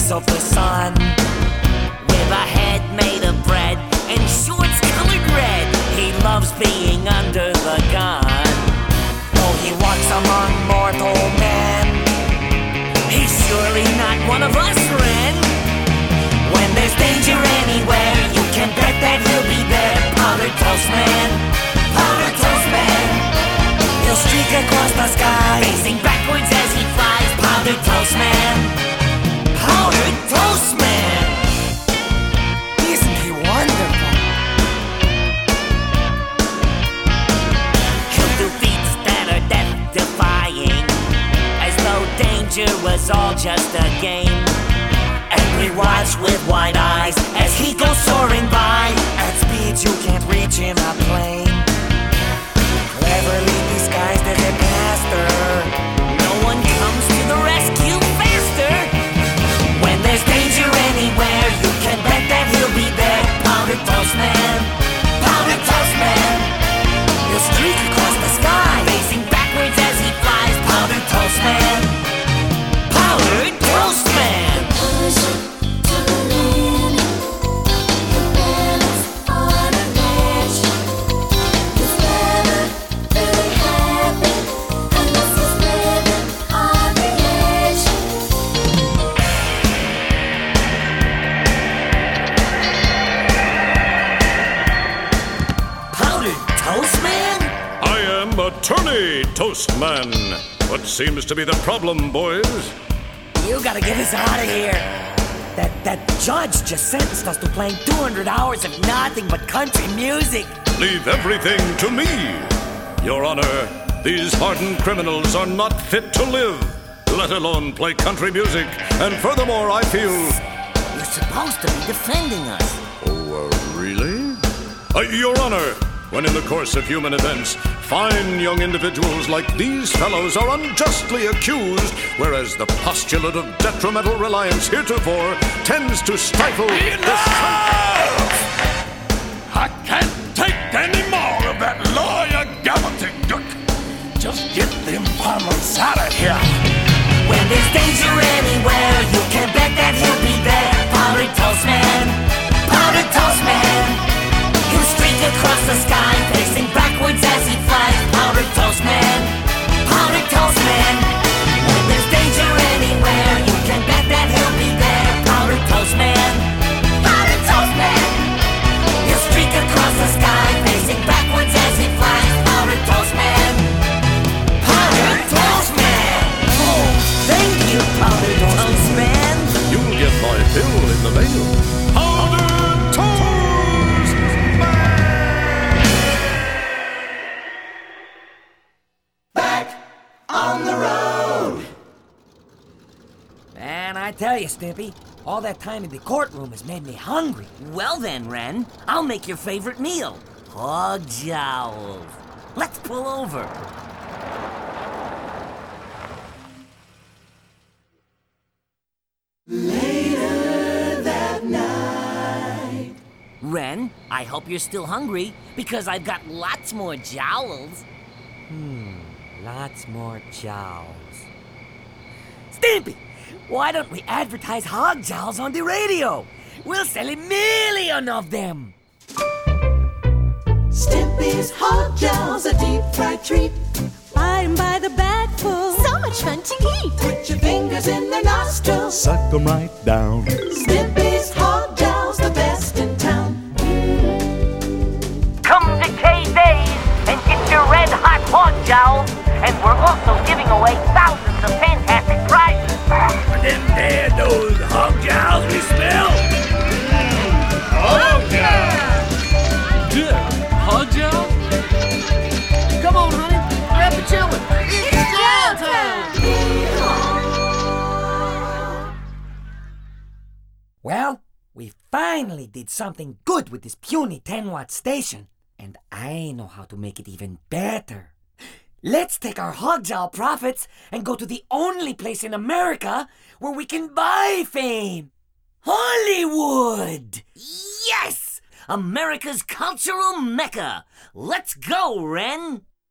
rays of the sun. With a head made of bread and shorts colored red, he loves being under the gun. Though he walks among mortal men, he's surely not one of us, Ren. When there's danger anywhere, you can bet that he'll be there. Powdered Toast Man, Powdered Toast Man. He'll streak across the sky, facing backwards as he flies. Powdered Toast Man, Powdered Toast Man. Isn't he wonderful? He'll do feats that are death-defying, as though danger was all just a game. And we watch with wide eyes as he goes soaring by at speeds you can't reach in a plane. Cleverly disguised as a caster, no one comes to the rescue faster. When there's danger anywhere, you can bet that he'll be there. Powdered Toast Man, Powdered Toast Man. He'll streak across the sky, facing backwards as he flies. Powdered Toast Man, Powdered Toast Man. Attorney Toastman. What seems to be the problem, boys? You gotta get us out of here. That judge just sentenced us to playing 200 hours of nothing but country music. Leave everything to me. Your Honor, these hardened criminals are not fit to live, let alone play country music. And furthermore, I feel... You're supposed to be defending us. Oh, really? Your Honor, when in the course of human events, fine young individuals like these fellows are unjustly accused, whereas the postulate of detrimental reliance heretofore tends to stifle... Enough! I can't take any more of that lawyer gobbledygook. Just get them farmers out of here. When there's danger anywhere, you can bet that he'll be there. Powdered Toast Man, Powdered Toast Man. He'll streak across the sky, facing backwards as he flies. Powdered Toast Man, Powdered Toast Man. When there's danger anywhere, you can bet that he'll be there. Powdered Toast Man, Powdered Toast Man. He'll streak across the sky, facing backwards as he flies. Powdered Toast Man, Powdered Toast Man. Oh, thank you, Powdered Toast Man. You'll get my bill in the mail. Powdered Toast Man! Back on the road. Man, I tell you, Stimpy, all that time in the courtroom has made me hungry. Well then, Ren, I'll make your favorite meal. Hog jowls. Let's pull over. Later that night. Ren, I hope you're still hungry, because I've got lots more jowls. Lots more jowls. Stimpy, why don't we advertise hog jowls on the radio? We'll sell 1,000,000 of them. Stimpy's hog jowls, a deep fried treat. Buy 'em by the bagful. So much fun to eat. Put your fingers in their nostrils. Suck 'em right down. Stimpy's hog jowls, the best in town. Come to K-Days and get your red-hot hog jowls. And we're also giving away thousands of fantastic prizes. Them there, those hog jowls we smell. Hog jowls! Hog jowl? Come on, honey. Grab the children. It's jowl time! Well, we finally did something good with this puny 10-watt station. And I know how to make it even better. Let's take our hog jowl profits and go to the only place in America where we can buy fame. Hollywood! Yes! America's cultural mecca. Let's go, Ren.